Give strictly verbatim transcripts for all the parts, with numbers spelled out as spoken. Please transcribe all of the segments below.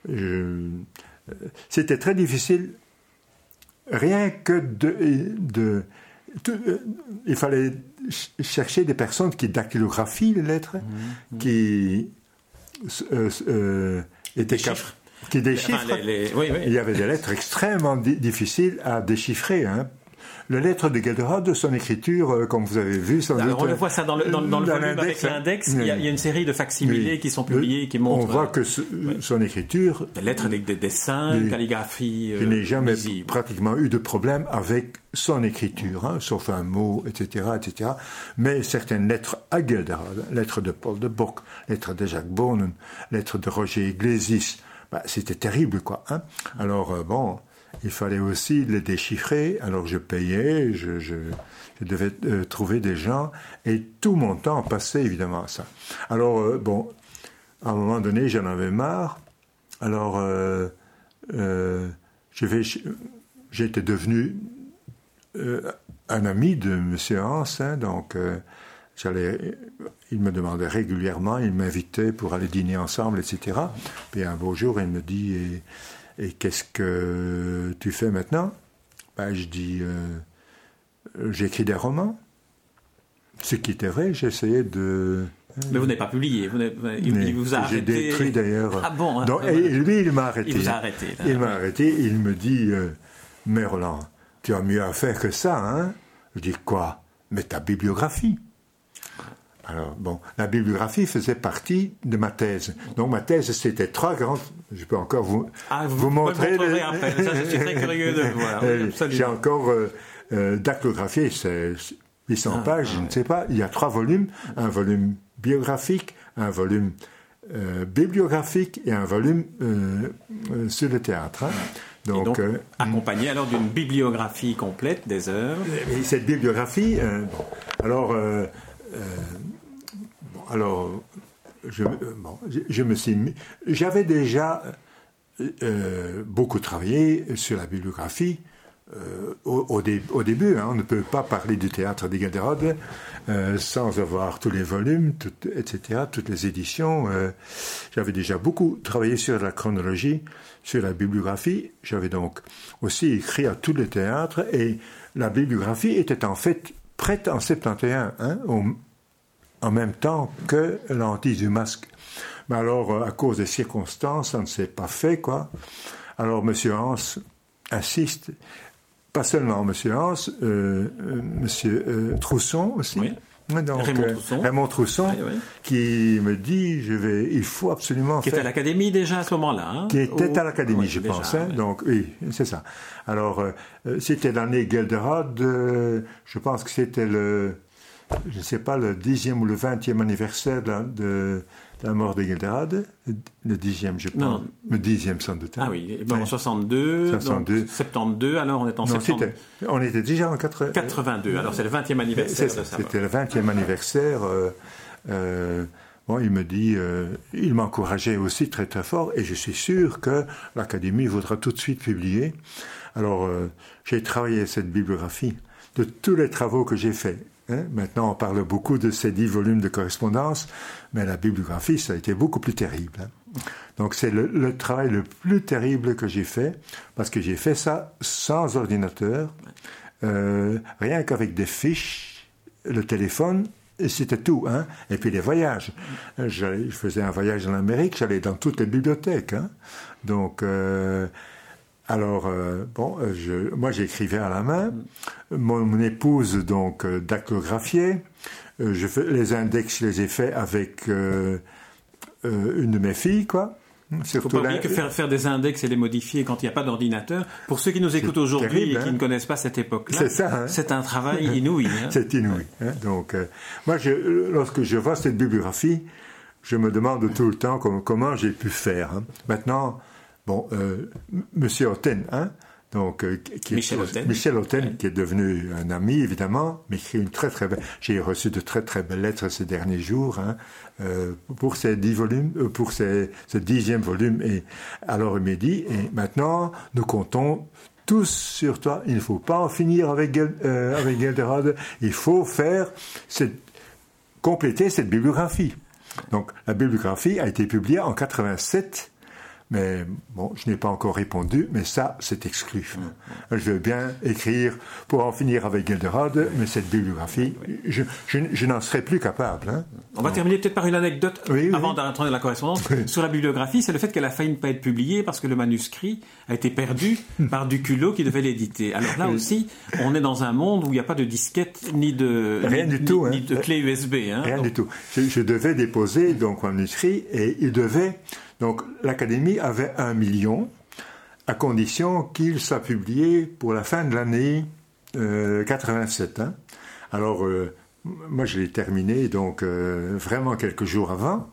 je, c'était très difficile, rien que de... de tout, il fallait chercher des personnes qui dactylographient les lettres, mmh, qui euh, euh, étaient capables... Qui déchiffrent. Enfin, les, les... Oui, oui. Il y avait des lettres extrêmement di- difficiles à déchiffrer. Hein. La lettre de Gelderhard, son écriture, euh, comme vous avez vu, sans Alors doute, on le voit ça dans le, dans, dans le volume l'index, avec l'index. Oui. Il, y a, il y a une série de facsimilés oui. qui sont publiés, qui montrent. On voit que ce, oui. son écriture, des lettres, des, des dessins, oui. calligraphie. Je euh, n'ai jamais visible. pratiquement eu de problème avec son écriture, hein, sauf un mot, et cetera, et cetera. Mais certaines lettres à Gelderhard, lettres de Paul de Bock, lettres de Jacques Bonen, lettres de Roger Iglesias. Bah, c'était terrible, quoi. Hein. Alors, euh, bon, il fallait aussi les déchiffrer. Alors, je payais, je, je, je devais euh, trouver des gens, et tout mon temps passait, évidemment, à ça. Alors, euh, bon, à un moment donné, j'en avais marre. Alors, euh, euh, je vais, j'étais devenu euh, un ami de M. Hans, hein, donc... Euh, J'allais, il me demandait régulièrement, il m'invitait pour aller dîner ensemble, et cetera. Puis un beau jour, il me dit « Et, et qu'est-ce que tu fais maintenant ?» Ben, je dis euh, « J'écris des romans. » Ce qui était vrai, j'essayais de... Mais vous n'avez pas publié, vous n'avez, il, il vous a j'ai arrêté. J'ai détruit d'ailleurs. Ah bon hein, Donc, ah, et lui, il m'a arrêté. Il vous a arrêté. Là, il m'a arrêté, il me dit euh, « Mais Roland, tu as mieux à faire que ça, hein ?» Je dis « Quoi ? Mais ta bibliographie. » Alors, bon, la bibliographie faisait partie de ma thèse. Donc, ma thèse, c'était trois grandes... Je peux encore vous, ah, vous, vous montrer... Vous le... après. Ça, je suis très curieux de voir. Oui, j'ai encore euh, euh, dactylographié, c'est huit cents ah, pages, ah, je ne sais pas. Il y a trois volumes. Un volume biographique, un volume euh, bibliographique et un volume euh, euh, sur le théâtre. Hein. Donc, donc euh, accompagné alors d'une bibliographie complète des œuvres. Et cette bibliographie... Euh, bon, alors... Euh, Euh, bon, alors, je, bon, je, je me suis mis... J'avais déjà euh, beaucoup travaillé sur la bibliographie euh, au, au, dé, au début. Hein, on ne peut pas parler du théâtre de Gelderhard euh, sans avoir tous les volumes, tout, et cetera, toutes les éditions. Euh, j'avais déjà beaucoup travaillé sur la chronologie, sur la bibliographie. J'avais donc aussi écrit à tous les théâtres et la bibliographie était en fait... prête en soixante et un, hein, au, en même temps que l'Hantise du masque. Mais alors, à cause des circonstances, ça ne s'est pas fait, quoi. Alors, M. Hans insiste, pas seulement M. Hans, euh, euh, M. Euh, Trousson aussi. Oui. Donc, Raymond Trousson, euh, Raymond Trousson oui, oui. qui me dit, je vais, il faut absolument qui faire... était à l'Académie déjà à ce moment-là. Hein, qui était ou... à l'Académie, oui, je déjà, pense. Hein, oui. Donc, oui, c'est ça. Alors, euh, c'était l'année Gelderhard, euh, je pense que c'était le, je ne sais pas, le dixième ou le vingtième anniversaire de la, de, de la mort de Gelderhard. Le dixième, je pense. Non. Le dixième, sans doute. Hein. Ah oui, bon, en soixante-deux, soixante-deux. Donc, soixante-deux, alors on est en non, soixante-deux. On était déjà en quatre... quatre-vingt-deux, alors c'est le vingtième anniversaire c'est, de ça. C'était le vingtième anniversaire. Euh, euh, bon, il me dit, euh, il m'encourageait aussi très très fort, et je suis sûr que l'Académie voudra tout de suite publier. Alors, euh, j'ai travaillé cette bibliographie de tous les travaux que j'ai faits. Hein. Maintenant, on parle beaucoup de ces dix volumes de correspondance, mais la bibliographie, ça a été beaucoup plus terrible. Hein. Donc, c'est le, le travail le plus terrible que j'ai fait, parce que j'ai fait ça sans ordinateur, euh, rien qu'avec des fiches, le téléphone, et c'était tout. Hein. Et puis les voyages. Je, je faisais un voyage en Amérique, j'allais dans toutes les bibliothèques. Hein. Donc... Euh, Alors, euh, bon, je, moi j'écrivais à la main, mon, mon épouse donc euh, dactylographiait, euh, je fais, les index je les ai faits avec euh, euh, une de mes filles, quoi. Il ne faut pas oublier que faire, faire des index et les modifier quand il n'y a pas d'ordinateur, pour ceux qui nous écoutent aujourd'hui terrible, et qui hein. ne connaissent pas cette époque-là, c'est, ça, hein. c'est un travail inouï. Hein. C'est inouï. Hein. Donc, euh, moi, je, lorsque je vois cette bibliographie, je me demande tout le temps comment, comment j'ai pu faire. Hein. Maintenant... Bon, euh, Monsieur Hotten, hein, donc euh, qui Michel est, Hotten, Michel Hotten, ouais. qui est devenu un ami évidemment, m'écrit une très très belle. J'ai reçu de très très belles lettres ces derniers jours hein, euh, pour ces dix volumes, euh, pour ces, ce dixième volume. Et alors il m'a dit, et maintenant nous comptons tous sur toi. Il ne faut pas en finir avec euh, avec Gelderhard. Il faut faire cette, compléter cette bibliographie. Donc la bibliographie a été publiée en quatre-vingt-sept. Mais bon, je n'ai pas encore répondu, mais ça, c'est exclu. Mmh. Je veux bien écrire pour en finir avec Gilderode, mais cette bibliographie, oui. je, je, je n'en serais plus capable. Hein. On va terminer peut-être par une anecdote oui, oui. avant d'entrer dans la correspondance. Oui. Sur la bibliographie, c'est le fait qu'elle a failli ne pas être publiée parce que le manuscrit a été perdu par Duculot qui devait l'éditer. Alors là oui. aussi, on est dans un monde où il n'y a pas de disquette ni de, Rien ni, du tout, ni, hein. ni de clé U S B. Hein. Rien donc... du tout. Je, je devais déposer donc mon manuscrit et il devait... Donc, l'Académie avait un million, à condition qu'il soit publié pour la fin de l'année euh, quatre-vingt-sept. Hein. Alors, euh, moi, je l'ai terminé, donc, euh, vraiment quelques jours avant.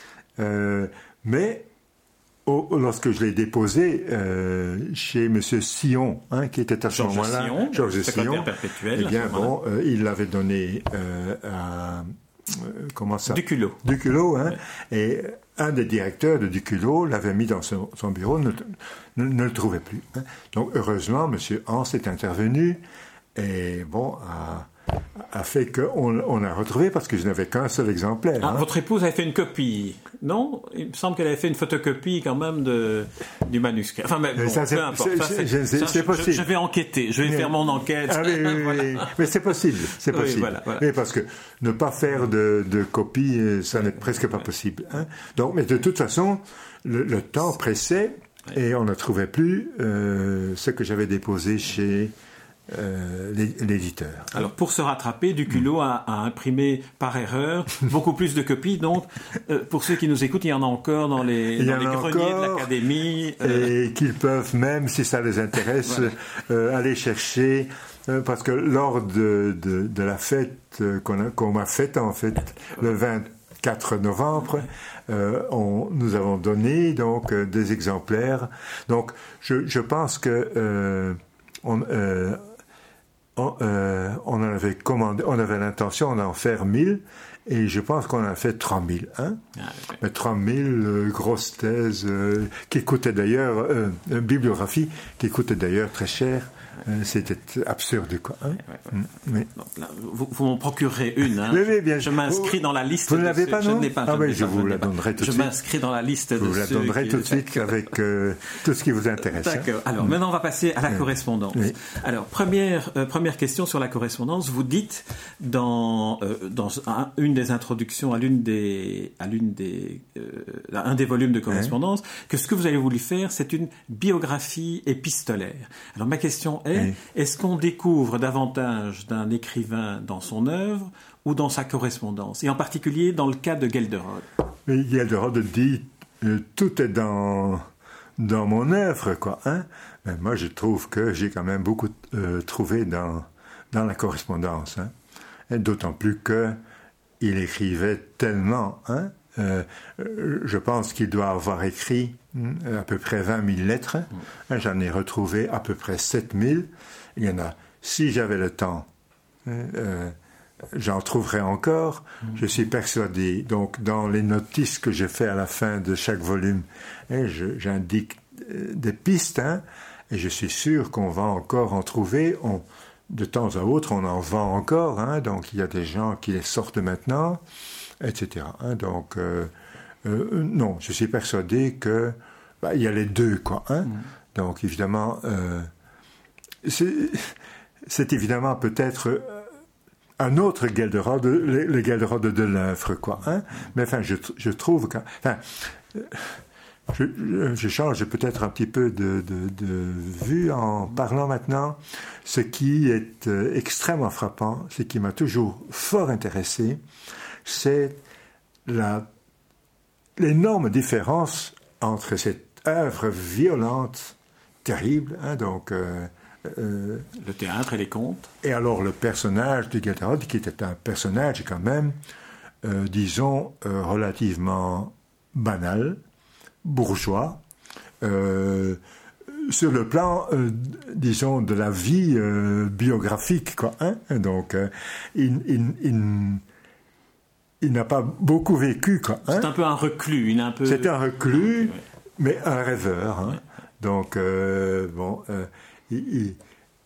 Euh, mais, au, lorsque je l'ai déposé euh, chez M. Sillon, hein, qui était à ce Georges moment-là... Sillon, Georges Sillon. Perpétuel. Eh bien, bon, euh, il l'avait donné euh, à... Euh, comment ça Duculot. Duculot, hein. Ouais. Et un des directeurs de Duculot l'avait mis dans son, son bureau, ne, ne, ne le trouvait plus. Hein. Donc, heureusement, M. Hans est intervenu et, bon, a, a fait qu'on on a retrouvé parce que je n'avais qu'un seul exemplaire. Ah, hein. Votre épouse avait fait une copie, non? Il me semble qu'elle avait fait une photocopie quand même de, du manuscrit. Enfin, mais bon, ça, c'est, peu importe. C'est, ça, c'est, c'est, c'est, ça, c'est je, possible. Je, je vais enquêter, je vais mais, faire mon enquête. Ah, oui, oui, voilà. oui. Mais c'est possible, c'est possible. Oui, voilà, voilà. Oui, parce que ne pas faire de, de copie, ça n'est presque pas possible. Hein. Donc, mais de toute façon, le, le temps pressait et on ne trouvait plus euh, ce que j'avais déposé chez... Euh, l'éditeur. Alors pour se rattraper, Duculot a, a imprimé par erreur beaucoup plus de copies. Donc euh, pour ceux qui nous écoutent, il y en a encore dans les, dans les greniers encore, de l'Académie. Euh... Et qu'ils peuvent même, si ça les intéresse, voilà. euh, aller chercher. Euh, parce que lors de, de, de la fête euh, qu'on, a, qu'on m'a faite en fait le vingt-quatre novembre, euh, on, nous avons donné donc euh, des exemplaires. Donc je, je pense que euh, on euh, On, euh, on en avait commandé, on avait l'intention d'en faire mille, et je pense qu'on en a fait trois mille. Hein? Ah, okay. Mais trois mille euh, grosses thèses, euh, qui coûtaient d'ailleurs, euh, une bibliographie qui coûtait d'ailleurs très cher. Euh, c'était absurde, quoi. Hein? Ouais, ouais, ouais. Mmh, oui. Donc, là, vous, vous m'en procurerez une. Hein? Oui, oui, bien je m'inscris dans la liste. Vous ne l'avez pas, non? Je ne l'ai pas. Ah, je, oui, je vous la donnerai tout de suite. suite. Je m'inscris dans la liste. Je vous de la ceux donnerai qui... tout de suite avec euh, tout ce qui vous intéresse. D'accord. Hein? Alors, mmh. maintenant, on va passer à la mmh. correspondance. Oui. Alors, première, euh, première question sur la correspondance. Vous dites dans, euh, dans un, une des introductions à l'une des, à l'une des, euh, un des volumes de correspondance, oui. que ce que vous avez voulu faire, c'est une biographie épistolaire. Alors, ma question est, oui. est-ce qu'on découvre davantage d'un écrivain dans son œuvre ou dans sa correspondance, et en particulier dans le cas de Gilderode? Mais Gilderode dit euh, tout est dans dans mon œuvre, quoi. Hein? Mais moi, je trouve que j'ai quand même beaucoup euh, trouvé dans dans la correspondance, hein? Et d'autant plus que il écrivait tellement, hein? Euh, je pense qu'il doit avoir écrit à peu près vingt mille lettres. Mmh. J'en ai retrouvé à peu près sept mille. Il y en a, si j'avais le temps, euh, j'en trouverais encore. Mmh. Je suis persuadé. Donc, dans les notices que je fais à la fin de chaque volume, hein, je, j'indique des pistes, hein, et je suis sûr qu'on va encore en trouver. On, de temps à autre, on en vend encore. Hein, donc, il y a des gens qui les sortent maintenant, et cetera. Hein, donc, euh, euh, non, je suis persuadé que bah, il y a les deux, quoi. Hein. Mmh. Donc, évidemment. Euh, C'est, c'est évidemment peut-être un autre Gilderode, le, le Gilderode de l'œuvre, quoi. Hein? Mais enfin, je, je trouve que... Enfin, je, je, je change peut-être un petit peu de, de, de vue en parlant maintenant. Ce qui est euh, extrêmement frappant, ce qui m'a toujours fort intéressé, c'est la, l'énorme différence entre cette œuvre violente, terrible, hein, donc... Euh, Euh, le théâtre et les contes. Et alors le personnage de Gilderode, qui était un personnage quand même, euh, disons, euh, relativement banal, bourgeois, euh, sur le plan, euh, disons, de la vie euh, biographique, quoi. Hein? Donc, euh, il, il, il, il n'a pas beaucoup vécu, quoi. Hein? C'est un peu un reclus. Il est un peu... C'est un reclus, ouais. mais un rêveur. Hein? Ouais. Donc, euh, bon... Euh, Il, il,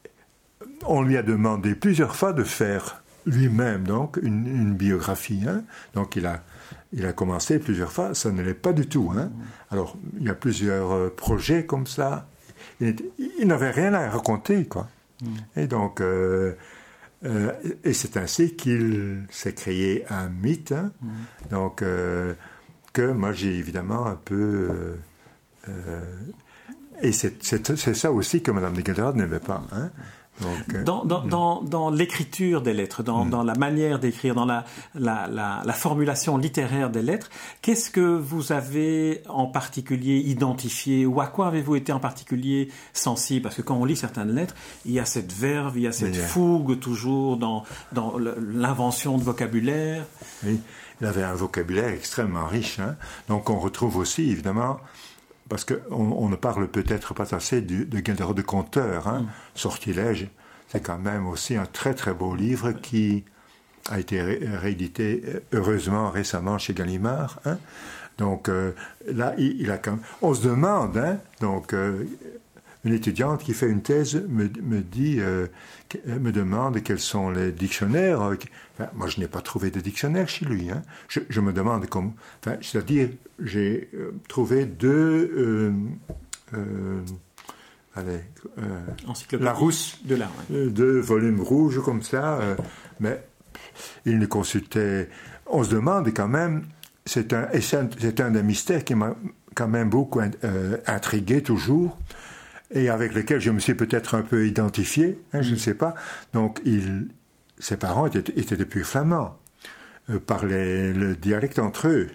on lui a demandé plusieurs fois de faire lui-même donc une, une biographie. Hein. Donc il a il a commencé plusieurs fois, ça ne l'est pas du tout. Hein. Alors, il y a plusieurs euh, projets comme ça. Il, était, il n'avait rien à raconter, quoi. Mm. Et donc, euh, euh, et c'est ainsi qu'il s'est créé un mythe. Hein. Mm. Donc, euh, que moi, j'ai évidemment un peu... Euh, euh, et c'est, c'est, c'est ça aussi que Mme de Guelderode n'aimait pas. Hein. Donc, euh, dans, dans, mm. dans, dans l'écriture des lettres, dans, mm. dans la manière d'écrire, dans la, la, la, la formulation littéraire des lettres, qu'est-ce que vous avez en particulier identifié, ou à quoi avez-vous été en particulier sensible? Parce que quand on lit certaines lettres, il y a cette verve, il y a cette oui, fougue toujours dans, dans l'invention de vocabulaire. Oui, il avait un vocabulaire extrêmement riche. Hein. Donc on retrouve aussi, évidemment... Parce qu'on on ne parle peut-être pas assez du, de Guelderode de conteur. Hein. Mm. Sortilège, c'est quand même aussi un très très beau livre qui a été ré, réédité heureusement récemment chez Gallimard. Hein. Donc euh, là, il, il a quand même... On se demande, hein, donc euh, une étudiante qui fait une thèse me, me dit, euh, me demande quels sont les dictionnaires. Enfin, moi, je n'ai pas trouvé de dictionnaire chez lui. Hein. Je, je me demande comment... Enfin, c'est-à-dire, j'ai euh, trouvé deux... Euh, euh, allez... Euh, Larousse, de l'art, ouais. euh, deux volumes rouges comme ça. Euh, mais il ne consultait... On se demande quand même... C'est un, c'est un des mystères qui m'a quand même beaucoup euh, intrigué toujours, et avec lequel je me suis peut-être un peu identifié, hein, je ne sais pas. Donc, il, ses parents étaient, étaient des purs flamands, euh, parlaient le dialecte entre eux,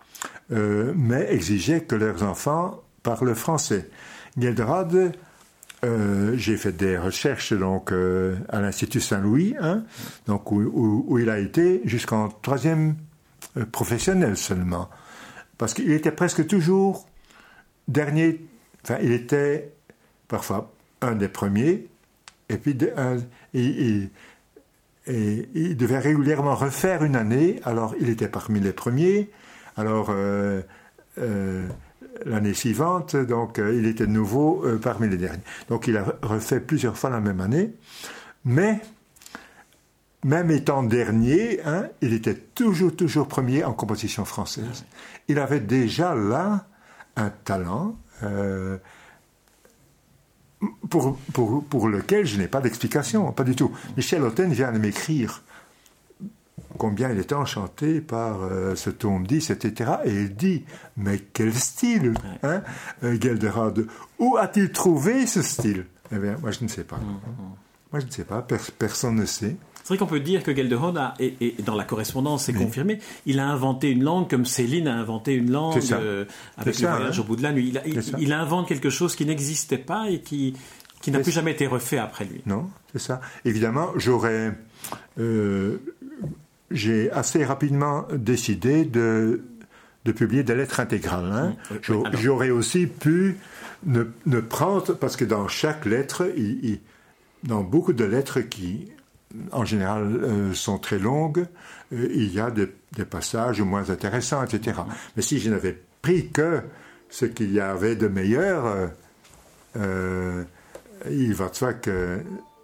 euh, mais exigeaient que leurs enfants parlent français. Guelderode, euh, j'ai fait des recherches donc euh, à l'Institut Saint-Louis, hein, donc où, où, où il a été jusqu'en troisième euh, professionnel seulement, parce qu'il était presque toujours dernier. Enfin, il était parfois un des premiers, et puis de, un, il, il, et, il devait régulièrement refaire une année, alors il était parmi les premiers, alors euh, euh, l'année suivante, donc euh, il était de nouveau euh, parmi les derniers. Donc il a refait plusieurs fois la même année, mais même étant dernier, hein, il était toujours, toujours premier en composition française. Il avait déjà là un talent euh, Pour, pour, pour lequel je n'ai pas d'explication, pas du tout. Michel Hotten vient de m'écrire combien il était enchanté par euh, ce tome dix, et cetera. Et il dit, mais quel style, hein, euh, Guelderode, où a-t-il trouvé ce style? Eh bien, moi je ne sais pas. Mm-hmm. Moi je ne sais pas, per- personne ne sait. C'est vrai qu'on peut dire que Guelderode, a, et, et dans la correspondance, c'est oui. confirmé, il a inventé une langue comme Céline a inventé une langue euh, avec c'est le ça, voyage hein. au bout de la nuit. Il, a, il, il invente quelque chose qui n'existait pas et qui, qui n'a c'est plus ça. jamais été refait après lui. Non, c'est ça. Évidemment, j'aurais... Euh, j'ai assez rapidement décidé de, de publier des lettres intégrales. Hein. Oui, oui, oui, j'aurais aussi pu ne, ne prendre... Parce que dans chaque lettre, il, il, dans beaucoup de lettres qui... en général, euh, sont très longues, euh, il y a des, des passages moins intéressants, et cetera. Mais si je n'avais pris que ce qu'il y avait de meilleur, euh, euh, il va de soi que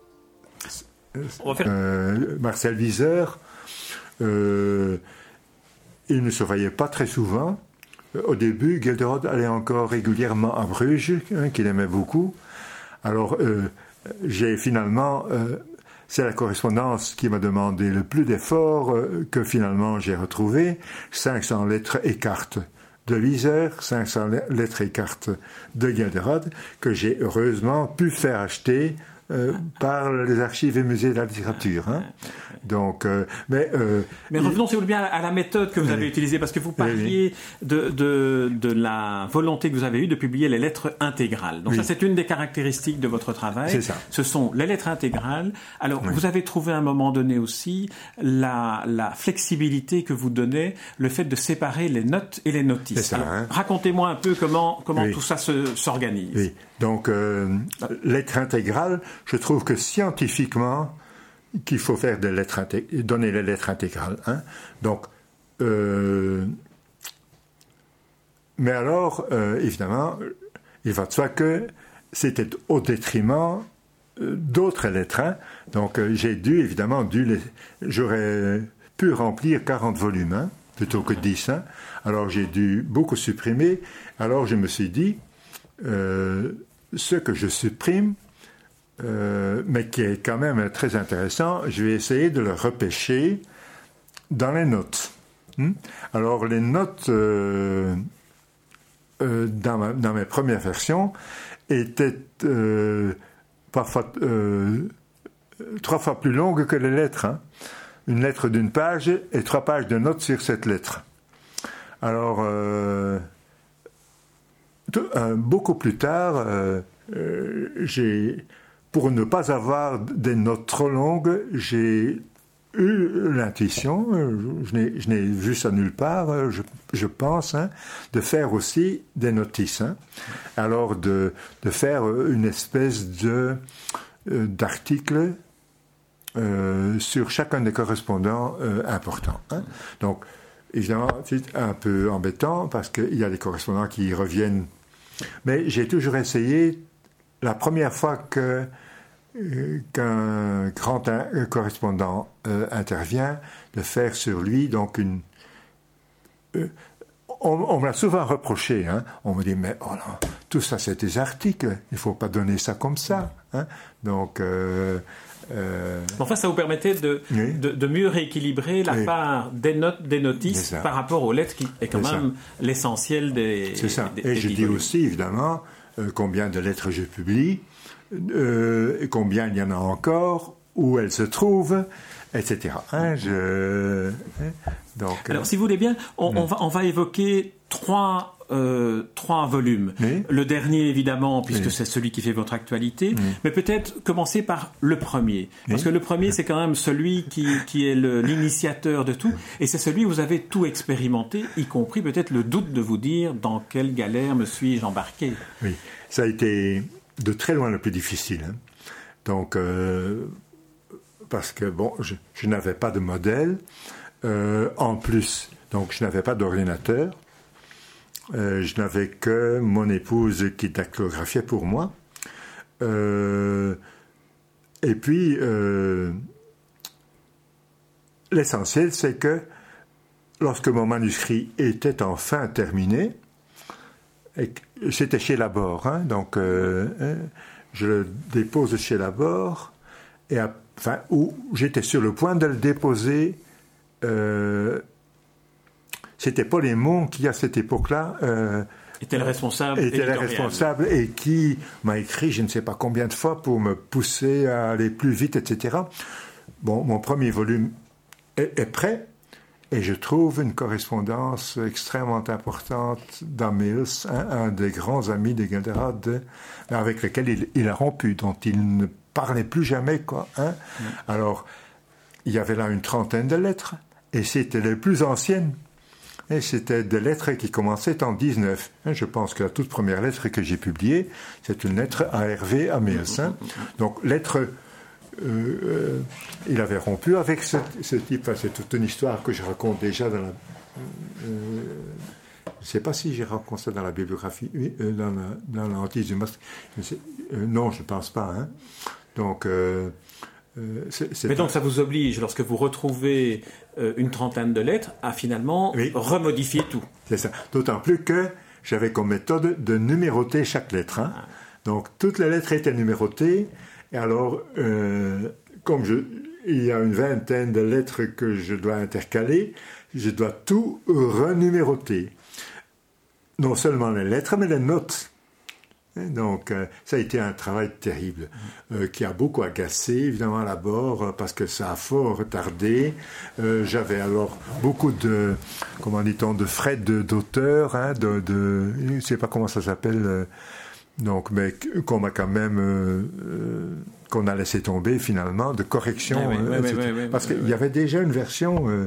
euh, Marcel Viseur, euh, il ne se voyait pas très souvent. Au début, Guelderode allait encore régulièrement à Bruges, hein, qu'il aimait beaucoup. Alors, euh, j'ai finalement... Euh, c'est la correspondance qui m'a demandé le plus d'efforts euh, que finalement j'ai retrouvé. cinq cents lettres et cartes de Viseur, cinq cents lettres et cartes de Guelderode, que j'ai heureusement pu faire acheter euh, par les archives et musées de la littérature. Hein. Donc, euh, mais, euh, mais revenons, si vous voulez bien, à la méthode que vous avez oui. utilisée, parce que vous parliez oui. de, de, de la volonté que vous avez eue de publier les lettres intégrales. Donc oui. ça, c'est une des caractéristiques de votre travail. C'est ça. Ce sont les lettres intégrales. Alors, oui. vous avez trouvé à un moment donné aussi la, la flexibilité que vous donnait le fait de séparer les notes et les notices. C'est ça. Alors, hein. Racontez-moi un peu comment, comment oui. tout ça se, s'organise. Oui. Donc, euh, lettres intégrales, je trouve que scientifiquement, qu'il faut faire des lettres intég- donner les lettres intégrales. Hein. Donc, euh, mais alors, euh, évidemment, il va de soi que c'était au détriment euh, d'autres lettres. Hein. Donc, euh, j'ai dû, évidemment, dû les, j'aurais pu remplir quarante volumes. Hein. plutôt que dix. Hein. Alors j'ai dû beaucoup supprimer. Alors je me suis dit, euh, ce que je supprime, euh, mais qui est quand même très intéressant, je vais essayer de le repêcher dans les notes. Hmm? Alors les notes euh, euh, dans, ma, dans mes premières versions étaient euh, parfois euh, trois fois plus longues que les lettres. Hein. Une lettre d'une page et trois pages de notes sur cette lettre. Alors, euh, tout, euh, beaucoup plus tard, euh, euh, j'ai, pour ne pas avoir des notes trop longues, j'ai eu l'intuition, je n'ai, je n'ai vu ça nulle part, je, je pense, hein, de faire aussi des notices. Hein. Alors, de, de faire une espèce de, euh, d'article euh, sur chacun des correspondants euh, importants. Hein. Donc, évidemment, c'est un peu embêtant parce qu'il y a des correspondants qui y reviennent. Mais j'ai toujours essayé, la première fois que qu'un grand un, correspondant euh, intervient, de faire sur lui donc une... Euh, on, on me l'a souvent reproché, hein. On me dit, mais oh non, tout ça c'est des articles, il ne faut pas donner ça comme ça. Hein. Donc... Euh, euh... Enfin, ça vous permettait de, oui. de, de mieux rééquilibrer la oui. part des notes, des notices par rapport aux lettres, qui est quand c'est même ça. L'essentiel des... C'est ça. Des, Et des je dis aussi, évidemment, euh, combien de lettres je publie, Euh, et combien il y en a encore, où elles se trouvent, et cetera. Hein, je, hein, donc, Alors, euh, si vous voulez bien, on, mm. on, va, on va évoquer trois, euh, trois volumes. Oui. Le dernier, évidemment, puisque oui. c'est celui qui fait votre actualité, oui. mais peut-être commencer par le premier. Parce oui. que le premier, c'est quand même celui qui, qui est le, l'initiateur de tout, et c'est celui où vous avez tout expérimenté, y compris peut-être le doute de vous dire dans quelle galère me suis-je embarqué. Oui, ça a été... de très loin le plus difficile. Hein. Donc, euh, parce que, bon, je, je n'avais pas de modèle. Euh, en plus, donc, je n'avais pas d'ordinateur. Euh, je n'avais que mon épouse qui dactylographiait pour moi. Euh, et puis, euh, l'essentiel, c'est que lorsque mon manuscrit était enfin terminé, et c'était chez Laborde, hein, donc euh, je le dépose chez Laborde, et à, enfin, où j'étais sur le point de le déposer. Euh, c'était Paul Aymon qui, à cette époque-là, euh, était le responsable, était le responsable et qui m'a écrit, je ne sais pas combien de fois, pour me pousser à aller plus vite, et cetera. Bon, mon premier volume est, est prêt. Et je trouve une correspondance extrêmement importante d'Amils, un, un des grands amis de Gilderald, avec lequel il, il a rompu, dont il ne parlait plus jamais, quoi. Hein. Mm. Alors, il y avait là une trentaine de lettres, et c'était les plus anciennes. Et c'était des lettres qui commençaient en dix-neuf. Je pense que la toute première lettre que j'ai publiée, c'est une lettre à Hervé Amils. Hein. Donc, lettre... Euh, euh, il avait rompu avec ce, ce type. Enfin, c'est toute une histoire que je raconte déjà dans la. Euh, je ne sais pas si j'ai raconté ça dans la bibliographie, euh, dans la, dans la hantise du masque. Euh, non, je ne pense pas. Hein. Donc. Euh, euh, c'est, c'est Mais pas... donc, ça vous oblige, lorsque vous retrouvez euh, une trentaine de lettres, à finalement oui. remodifier tout. C'est ça. D'autant plus que j'avais comme méthode de numéroter chaque lettre. Hein. Ah. Donc, toutes les lettres étaient numérotées. Et alors, euh, comme je, il y a une vingtaine de lettres que je dois intercaler, je dois tout renuméroter. Non seulement les lettres, mais les notes. Et donc, euh, ça a été un travail terrible, euh, qui a beaucoup agacé, évidemment, à Laborde, parce que ça a fort retardé. Euh, j'avais alors beaucoup de, comment dit-on, de frais de, d'auteur, hein, de, de, je ne sais pas comment ça s'appelle, euh, donc, mais qu'on m'a quand même, euh, euh, qu'on a laissé tomber finalement, de correction, oui, oui, euh, oui, oui, oui, parce oui, qu'il oui. y avait déjà une version euh,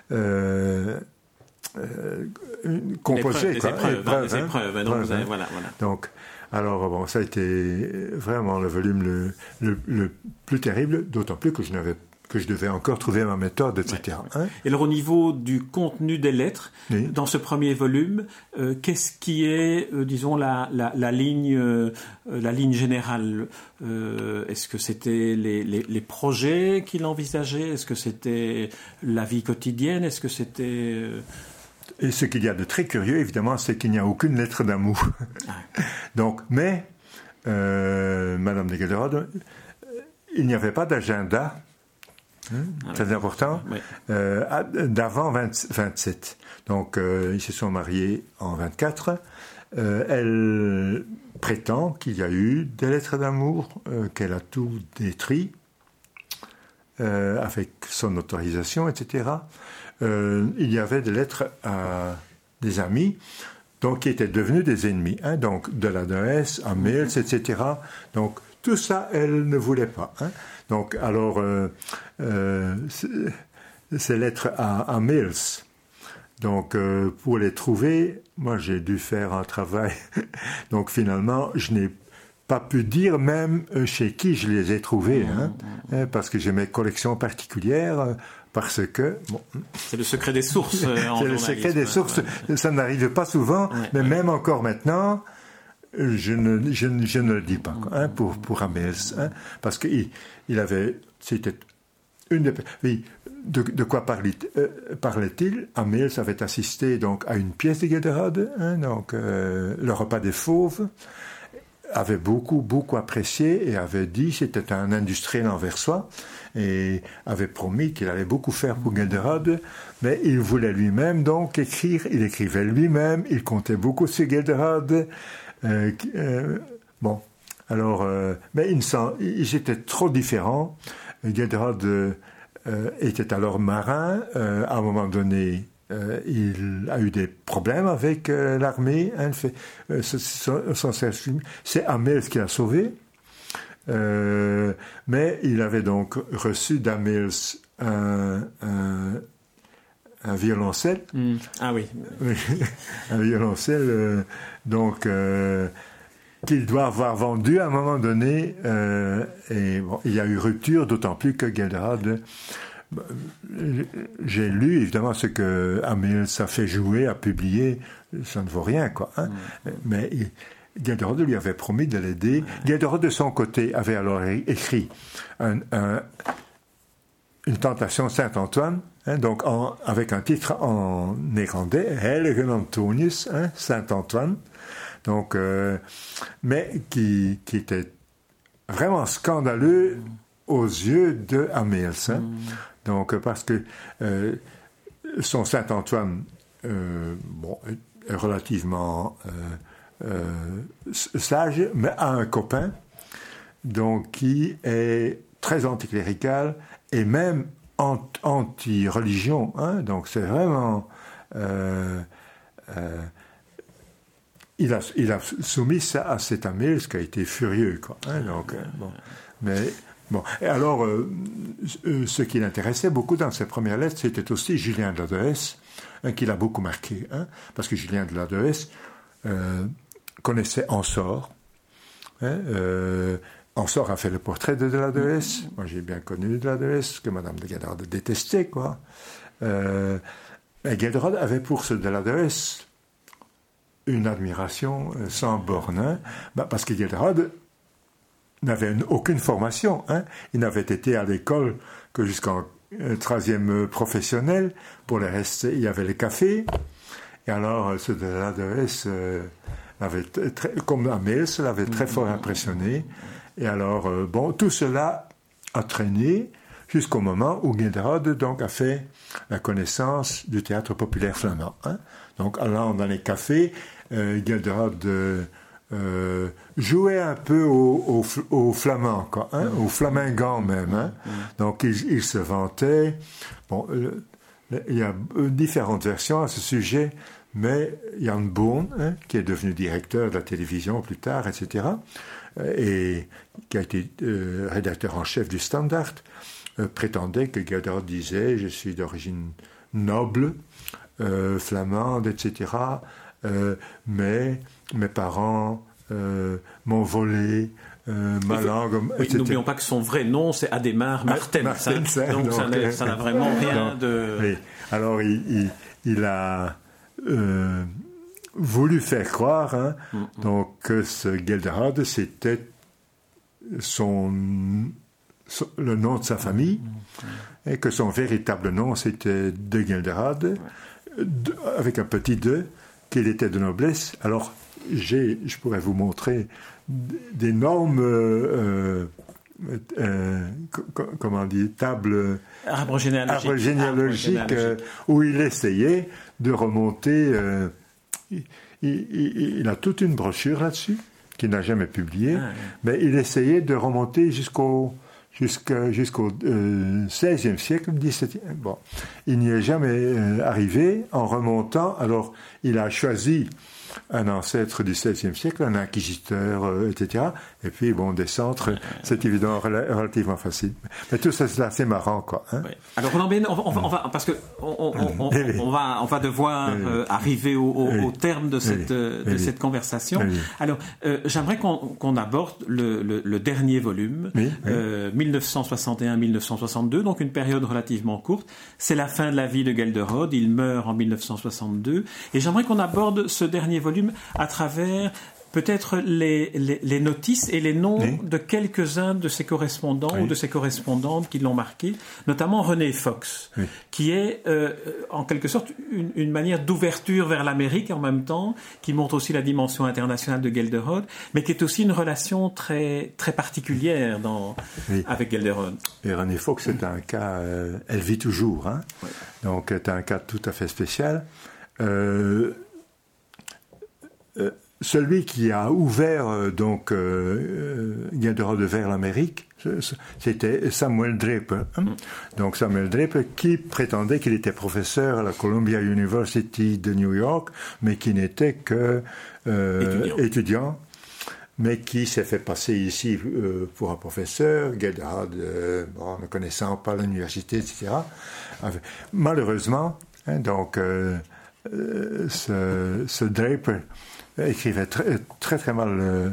euh, euh, composée, des quoi. Épreuves, épreuve, des hein, épreuves, hein, donc, vous avez, voilà, voilà. Donc, alors bon, ça a été vraiment le volume le, le, le plus terrible, d'autant plus que je n'avais que je devais encore trouver ma méthode, et cetera. Ouais, ouais. Hein? Et alors au niveau du contenu des lettres, oui. dans ce premier volume, euh, qu'est-ce qui est, euh, disons, la, la, la, ligne, euh, la ligne générale euh, Est-ce que c'était les, les, les projets qu'il envisageait? Est-ce que c'était la vie quotidienne? Est-ce que c'était... Euh... Et ce qu'il y a de très curieux, évidemment, c'est qu'il n'y a aucune lettre d'amour. Ah. Donc, mais, euh, Madame de Gelderode, il n'y avait pas d'agenda. Hein, ah, très oui. important, oui. euh, d'avant vingt, vingt-sept. Donc, euh, ils se sont mariés en vingt-quatre. Euh, elle prétend qu'il y a eu des lettres d'amour, euh, qu'elle a tout détruit, euh, avec son autorisation, et cetera. Euh, il y avait des lettres à des amis, donc qui étaient devenus des ennemis. Hein, donc, de l'adresse à mails, et cetera. Donc, tout ça, elle ne voulait pas. Hein. Donc, alors, euh, euh, ces lettres à, à mails. Donc, euh, pour les trouver, moi, j'ai dû faire un travail. Donc, finalement, je n'ai pas pu dire même chez qui je les ai trouvées, hein, hein, parce que j'ai mes collections particulières, parce que... Bon, c'est le secret des sources. Euh, c'est le secret des sources. Ouais. Ça n'arrive pas souvent, ouais, mais ouais. même encore maintenant... Je ne, je, je ne le dis pas hein, pour, pour Amels, hein, parce qu'il il avait, c'était une des, oui, de, de quoi parlait, euh, parlait-il? Amels avait assisté donc à une pièce de Gelderode, hein, donc euh, le repas des fauves, avait beaucoup, beaucoup apprécié et avait dit c'était un industriel anversois et avait promis qu'il allait beaucoup faire pour Gelderode, mais il voulait lui-même donc écrire, il écrivait lui-même, il comptait beaucoup sur Gelderode. Euh, euh, bon, alors, euh, mais ils, ils étaient trop différents. Gelderode euh, était alors marin. Euh, à un moment donné, euh, il a eu des problèmes avec euh, l'armée. Hein, fait, euh, son, son, son, c'est Amels qui l'a sauvé. Euh, mais il avait donc reçu d'Amels un, un un violoncelle. Mmh. Ah oui. un violoncelle, euh, donc, euh, qu'il doit avoir vendu à un moment donné. Euh, et bon, il y a eu rupture, d'autant plus que Gelderode, j'ai lu évidemment ce que Amels a fait jouer, a publié, ça ne vaut rien, quoi. Hein? Mmh. Mais il, Gelderode lui avait promis de l'aider. Mmh. Gelderode, de son côté, avait alors écrit un, un, une tentation Saint-Antoine, hein, donc en, avec un titre en néerlandais, Heilige Antonius, hein, Saint-Antoine, donc, euh, mais qui, qui était vraiment scandaleux mmh. aux yeux de Amels. Hein. Mmh. Donc, parce que euh, son Saint-Antoine, euh, bon, est relativement euh, euh, sage, mais a un copain, donc, qui est très anticlérical et même anti-religion, hein, donc c'est vraiment... Euh, euh, il, a, il a soumis ça à cet Amels qui a été furieux, quoi. Hein, donc, euh, bon, mais, bon. Et alors, euh, ce qui l'intéressait beaucoup dans ses premières lettres, c'était aussi Julien de Ladeuès, hein, qui l'a beaucoup marqué, hein, parce que Julien de Ladeuès euh, connaissait Ensor, hein, euh, Ensor a fait le portrait de de Ladeuès. Moi, j'ai bien connu de Ladeuès, que Madame de Gelderode détestait, quoi. Euh, et Gelderode avait pour ce de Ladeuès une admiration sans borne, hein, bah, parce que Gelderode n'avait une, aucune formation. Hein. Il n'avait été à l'école que jusqu'en euh, troisième professionnel. Pour le reste, il y avait les cafés. Et alors, ce de Ladeuès, euh, avait très, comme Amels, l'avait très fort impressionné. Et alors, euh, bon, tout cela a traîné jusqu'au moment où Gelderode donc a fait la connaissance du théâtre populaire flamand. Hein. Donc, allant dans les cafés, euh, Gelderode euh, euh, jouait un peu au, au, au flamand, quoi, hein, au flamingant même. Hein. Donc, il, il se vantait. Bon, euh, il y a différentes versions à ce sujet, mais Jan Boon, hein, qui est devenu directeur de la télévision plus tard, et cetera, et qui a été euh, rédacteur en chef du Standard, euh, prétendait que Gelderode disait « Je suis d'origine noble, euh, flamande, et cetera, euh, mais mes parents euh, m'ont volé euh, Malang, oui, n'oublions pas que son vrai nom, c'est Adhémar Martens. Martens hein, donc, donc ça, n'a, ça n'a vraiment rien non, de... Oui. Alors, il, il, il a euh, voulu faire croire hein, mm-hmm. donc, que ce Gelderhard, c'était son, son, le nom de sa famille, mm-hmm. et que son véritable nom, c'était de Gelderhard, ouais. de, avec un petit de, qu'il était de noblesse. Alors, j'ai, je pourrais vous montrer d'énormes, euh, euh, co- comment on dit, tables arbre généalogique, arbre généalogique arbre euh, où il essayait de remonter. Euh, il, il, il a toute une brochure là-dessus qu'il n'a jamais publiée, ah, oui. mais il essayait de remonter jusqu'au jusqu'à, jusqu'au euh, seizième siècle, dix-septième. Bon, il n'y est jamais euh, arrivé en remontant. Alors, il a choisi un ancêtre du seizième siècle, un inquisiteur, euh, et cetera. Et puis, bon, descendre, c'est évidemment rel- relativement facile. Mais tout ça, c'est assez marrant, quoi. Hein? Oui. Alors, Roland Ben, on va, on va, on va, parce que on, on, on, on, on va, on va devoir euh, arriver au, au, au terme de cette, euh, de cette conversation. Alors, euh, j'aimerais qu'on, qu'on aborde le, le, le dernier volume, oui, euh, oui. dix-neuf cent soixante et un à dix-neuf cent soixante-deux, donc une période relativement courte. C'est la fin de la vie de Gelderhard. Il meurt en dix-neuf cent soixante-deux. Et j'aimerais qu'on aborde ce dernier volume à travers peut-être les, les, les notices et les noms oui. de quelques-uns de ses correspondants oui. ou de ses correspondantes qui l'ont marqué, notamment René Fox, oui. qui est euh, en quelque sorte une, une manière d'ouverture vers l'Amérique en même temps, qui montre aussi la dimension internationale de Gelderhard, mais qui est aussi une relation très, très particulière dans, oui. avec Gelderhard. Et René Fox, c'est un cas, euh, elle vit toujours, hein? Oui. Donc c'est un cas tout à fait spécial. Euh, euh, Celui qui a ouvert euh, donc euh, Gelderhard vers l'Amérique, c'était Samuel Draper. Hein? Donc Samuel Draper qui prétendait qu'il était professeur à la Columbia University de New York, mais qui n'était que euh, étudiant. étudiant, mais qui s'est fait passer ici euh, pour un professeur. Gelderhard, euh, bon, ne connaissant pas l'université, et cetera. Malheureusement, hein, donc euh, euh, ce, ce Draper écrivait très très, très mal le,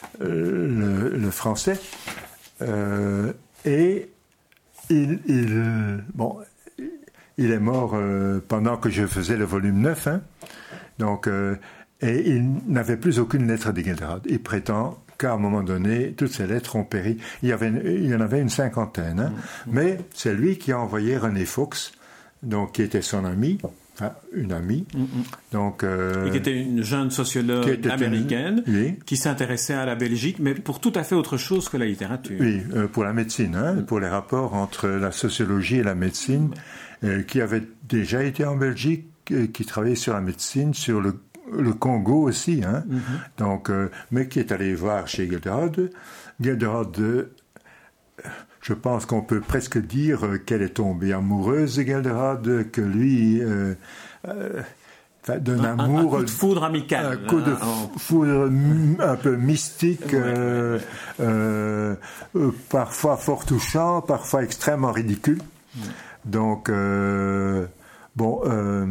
le, le français euh, et il, il, bon, il est mort euh, pendant que je faisais le volume neuf, hein, donc, euh, et il n'avait plus aucune lettre de Gelderhard. Il prétend qu'à un moment donné, toutes ces lettres ont péri. Il y, avait, il y en avait une cinquantaine, hein, mmh. mais c'est lui qui a envoyé René Fox, donc, qui était son ami, enfin, une amie. Mm-hmm. Donc, euh, et qui était une jeune sociologue américaine une, oui. qui s'intéressait à la Belgique, mais pour tout à fait autre chose que la littérature. Oui, euh, pour la médecine, hein, mm. pour les rapports entre la sociologie et la médecine, mm. euh, qui avait déjà été en Belgique, euh, qui travaillait sur la médecine, sur le, le Congo aussi, hein, mm-hmm. donc, euh, mais qui est allé voir chez Gelderhard. Gelderhard, euh, je pense qu'on peut presque dire qu'elle est tombée amoureuse de Gelderhard, que lui, euh, euh, d'un un, amour... Un coup de foudre amical. Un coup de foudre un peu mystique, ouais, euh, ouais. Euh, euh, parfois fort touchant, parfois extrêmement ridicule. Ouais. Donc, euh, bon... Euh,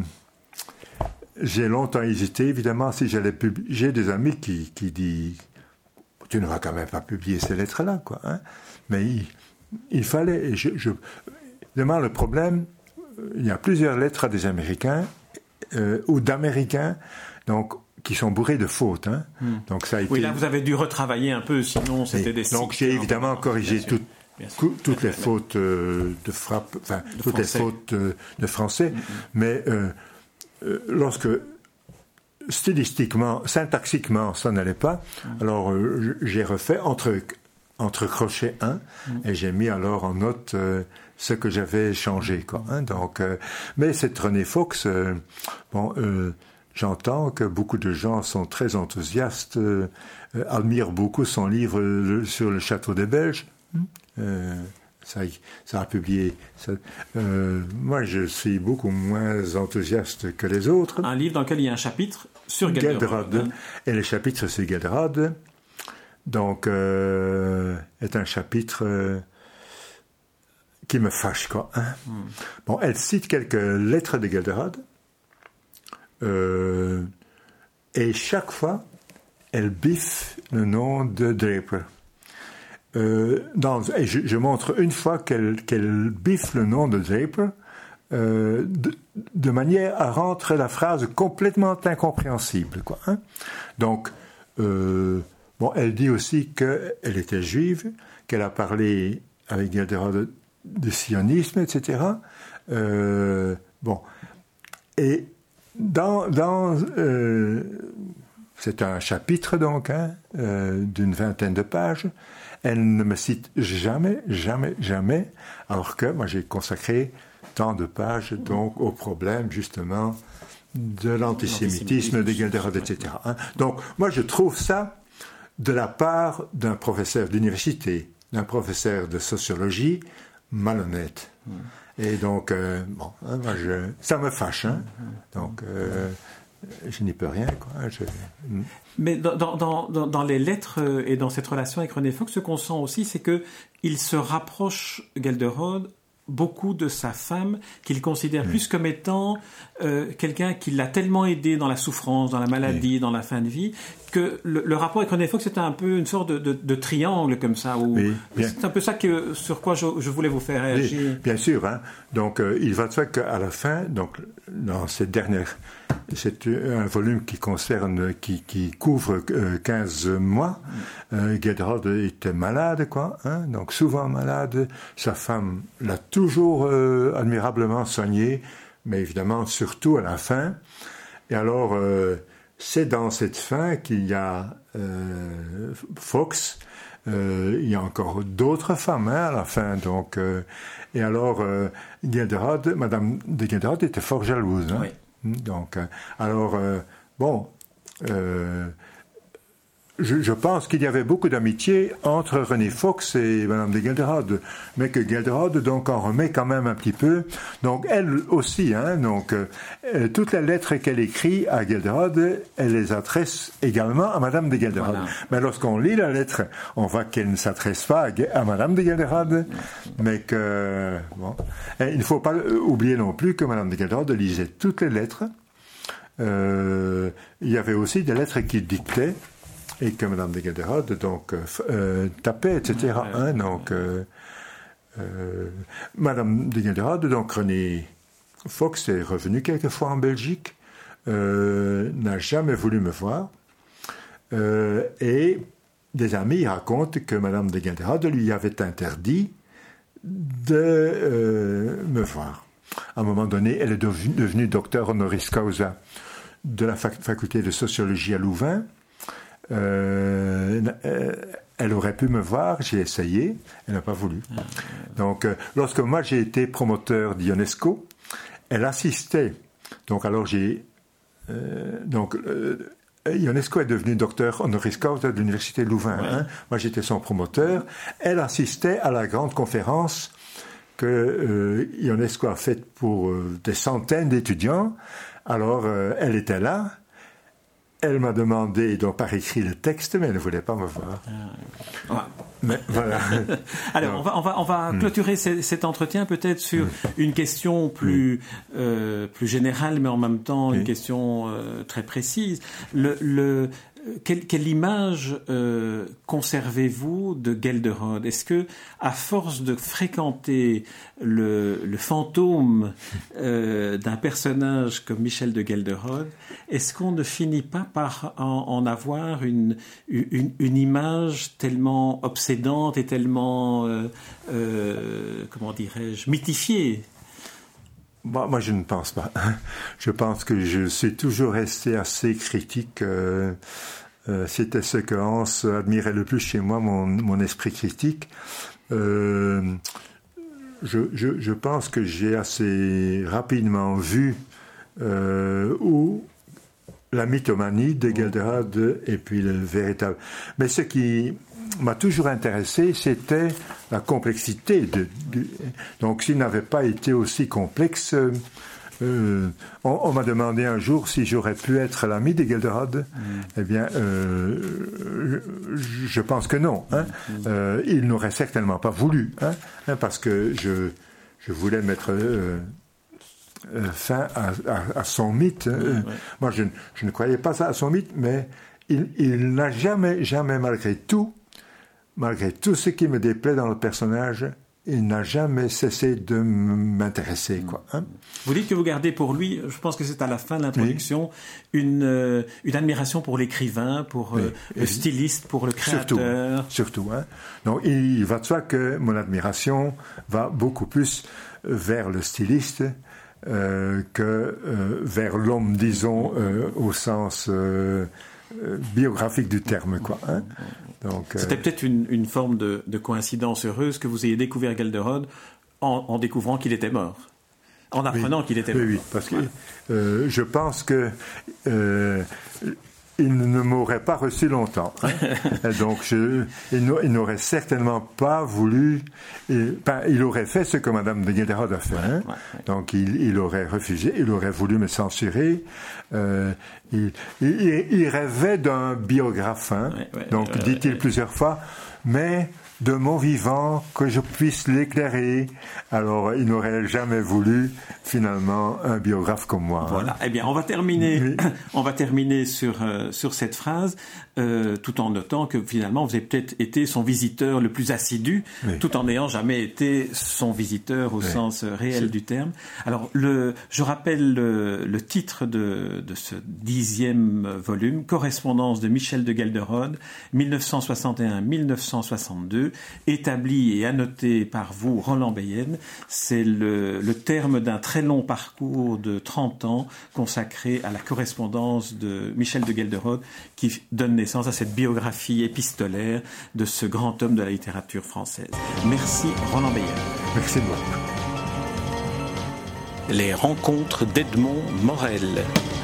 j'ai longtemps hésité, évidemment, si j'allais publier... J'ai des amis qui, qui disent « Tu ne vas quand même pas publier ces lettres-là, quoi. Hein? » Mais... Il, Il fallait, je, je, évidemment, le problème, il y a plusieurs lettres à des Américains euh, ou d'Américains, donc qui sont bourrés de fautes. Hein. Mm. Donc ça a été... Oui, là vous avez dû retravailler un peu, sinon c'était des. Donc j'ai évidemment corrigé tout, tout, toutes les fautes euh, de frappe, enfin de toutes français. les fautes euh, de français, mm-hmm. mais euh, euh, lorsque stylistiquement, syntaxiquement, ça n'allait pas, mm. alors euh, j'ai refait entre entre crochets un, mmh. et j'ai mis alors en note euh, ce que j'avais changé, quoi. Hein, donc, euh, mais cette René Fox, euh, bon, euh, j'entends que beaucoup de gens sont très enthousiastes, euh, euh, admirent beaucoup son livre le, sur le château des Belges. Mmh. Euh, ça, ça a publié. Ça, euh, moi, je suis beaucoup moins enthousiaste que les autres. Un livre dans lequel il y a un chapitre sur Gelderhard. Gelderhard. Et le chapitre sur Gelderhard. Donc, euh, est un chapitre euh, qui me fâche, quoi. Hein. Mm. Bon, elle cite quelques lettres de Gelderhard, euh, et chaque fois, elle biffe le nom de Draper. euh, dans, et je, je montre une fois qu'elle, qu'elle biffe le nom de Draper, euh, de, de manière à rendre la phrase complètement incompréhensible, quoi, hein. Donc, euh, bon, elle dit aussi qu'elle était juive, qu'elle a parlé avec Gelderod de, de sionisme, et cetera. Euh, bon, et dans, dans euh, c'est un chapitre donc, hein, euh, d'une vingtaine de pages. Elle ne me cite jamais, jamais, jamais, alors que moi j'ai consacré tant de pages donc au problème justement de l'antisémitisme, de Gelderod, et cetera. Hein. Donc moi je trouve ça de la part d'un professeur d'université, d'un professeur de sociologie malhonnête. Mmh. Et donc, euh, bon, hein, moi je, ça me fâche. Hein. Donc, euh, je n'y peux rien, quoi. Je... Mais dans, dans, dans, dans les lettres et dans cette relation avec René Fox, ce qu'on sent aussi, c'est qu'il se rapproche, Gelderod, beaucoup de sa femme, qu'il considère oui. plus comme étant euh, quelqu'un qui l'a tellement aidé dans la souffrance, dans la maladie, oui. dans la fin de vie, que le, le rapport avec René Fox c'était un peu une sorte de, de, de triangle comme ça. Où oui, c'est un peu ça que, sur quoi je, je voulais vous faire réagir. Oui, bien sûr. Hein. Donc, euh, il va de soi qu'à la fin, donc, dans cette dernière... C'est un volume qui concerne, qui, qui couvre euh, quinze mois. Euh, Gelderod était malade, quoi, hein, donc souvent malade. Sa femme l'a toujours euh, admirablement soigné, mais évidemment surtout à la fin. Et alors, euh, c'est dans cette fin qu'il y a euh, Fox. Euh, il y a encore d'autres femmes hein, à la fin, donc. Euh, et alors, euh, Gelderod, Madame de Gelderod était fort jalouse. Hein. Oui. Donc, alors, euh, bon, euh, je, je pense qu'il y avait beaucoup d'amitié entre René Fox et Madame de Gelderod, mais que Gelderod donc en remet quand même un petit peu. Donc, elle aussi, hein, donc, euh, toutes les lettres qu'elle écrit à Gelderod, elle les adresse également à Madame de Gelderod. Voilà. Mais lorsqu'on lit la lettre, on voit qu'elle ne s'adresse pas à, à Madame de Gelderod, mais que, bon, et il ne faut pas oublier non plus que Madame de Gelderod lisait toutes les lettres. Euh, il y avait aussi des lettres qu'il dictait, et que Madame de Gelderod donc euh, tapait, et cetera. Hein, donc, euh, euh, Madame de Gelderod, donc René Fox est revenu quelquefois en Belgique, euh, n'a jamais voulu me voir, euh, et des amis racontent que Madame de Gelderod lui avait interdit de euh, me voir. À un moment donné, elle est devenue, devenue docteur honoris causa de la fac- faculté de sociologie à Louvain. Euh, euh, elle aurait pu me voir, j'ai essayé, elle n'a pas voulu. Donc, euh, lorsque moi j'ai été promoteur d'Ionesco, elle assistait. Donc, alors j'ai. Euh, donc, euh, Ionesco est devenu docteur honoris causa de l'université de Louvain. Ouais. Hein. Moi j'étais son promoteur. Elle assistait à la grande conférence que euh, Ionesco a faite pour euh, des centaines d'étudiants. Alors, euh, elle était là. Elle m'a demandé donc par écrit le texte, mais elle ne voulait pas me voir. Ah, ouais. Mais voilà. Alors, on va, on va, on va mm. clôturer c- cet entretien peut-être sur mm. une question plus, mm. euh, plus générale, mais en même temps une mm. question euh, très précise. Le, le, quelle, quelle image euh, conservez-vous de Gelderod ? Est-ce que, à force de fréquenter le, le fantôme euh, d'un personnage comme Michel de Gelderod, est-ce qu'on ne finit pas par en, en avoir une, une, une image tellement obsédante et tellement, euh, euh, comment dirais-je, mythifiée ? Moi, moi, je ne pense pas. Je pense que je suis toujours resté assez critique. Euh, euh, c'était ce que Hans admirait le plus chez moi, mon, mon esprit critique. Euh, je, je, je pense que j'ai assez rapidement vu euh, où la mythomanie de Gelderod et puis le véritable. Mais ce qui m'a toujours intéressé, c'était la complexité. De, de... Donc, s'il n'avait pas été aussi complexe, euh, on, on m'a demandé un jour si j'aurais pu être l'ami de Gelderod. Mm. Eh bien, euh, je, je pense que non. Hein. Mm. Euh, il n'aurait certainement pas voulu, hein, hein, parce que je, je voulais mettre euh, euh, fin à, à, à son mythe. Mm, euh, ouais. Moi, je, je ne croyais pas ça à son mythe, mais il, il n'a jamais, jamais, malgré tout, malgré tout ce qui me déplaît dans le personnage, il n'a jamais cessé de m'intéresser, quoi. Hein? Vous dites que vous gardez pour lui, je pense que c'est à la fin de l'introduction, oui. une, euh, une admiration pour l'écrivain, pour euh, oui. le styliste, pour le créateur. Surtout, surtout. Hein? Donc, il va de soi que mon admiration va beaucoup plus vers le styliste euh, que euh, vers l'homme, disons, euh, au sens euh, euh, biographique du terme, quoi. Hein? Donc, C'était euh... peut-être une, une forme de, de coïncidence heureuse que vous ayez découvert Gelderode en, en découvrant qu'il était mort, en apprenant oui, qu'il était oui, mort. Oui, parce que euh, je pense que euh, il ne m'aurait pas reçu longtemps. Hein. Donc, je, il n'aurait certainement pas voulu. Il, ben, il aurait fait ce que Madame de Gelderode a fait. Hein. Ouais, ouais. Donc, il, il aurait refusé. Il aurait voulu me censurer. Euh, il, il, il rêvait d'un biographe. Hein. Ouais, ouais, Donc, ouais, dit-il ouais, plusieurs fois. Mais de mon vivant, que je puisse l'éclairer. Alors, il n'aurait jamais voulu, finalement, un biographe comme moi. Voilà. Hein. Eh bien, on va terminer, oui. on va terminer sur, euh, sur cette phrase, euh, tout en notant que, finalement, vous avez peut-être été son visiteur le plus assidu, oui. tout en n'ayant jamais été son visiteur au oui. sens réel C'est... du terme. Alors, le, je rappelle le, le titre de, de ce dixième volume, Correspondance de Michel de Gelderode, dix-neuf cent soixante et un à dix-neuf cent soixante-deux, établi et annoté par vous, Roland Beyen. C'est le, le terme d'un très long parcours de trente ans consacré à la correspondance de Michel de Gelderode qui donne naissance à cette biographie épistolaire de ce grand homme de la littérature française. Merci Roland Beyen. Merci de moi. Les rencontres d'Edmond Morel.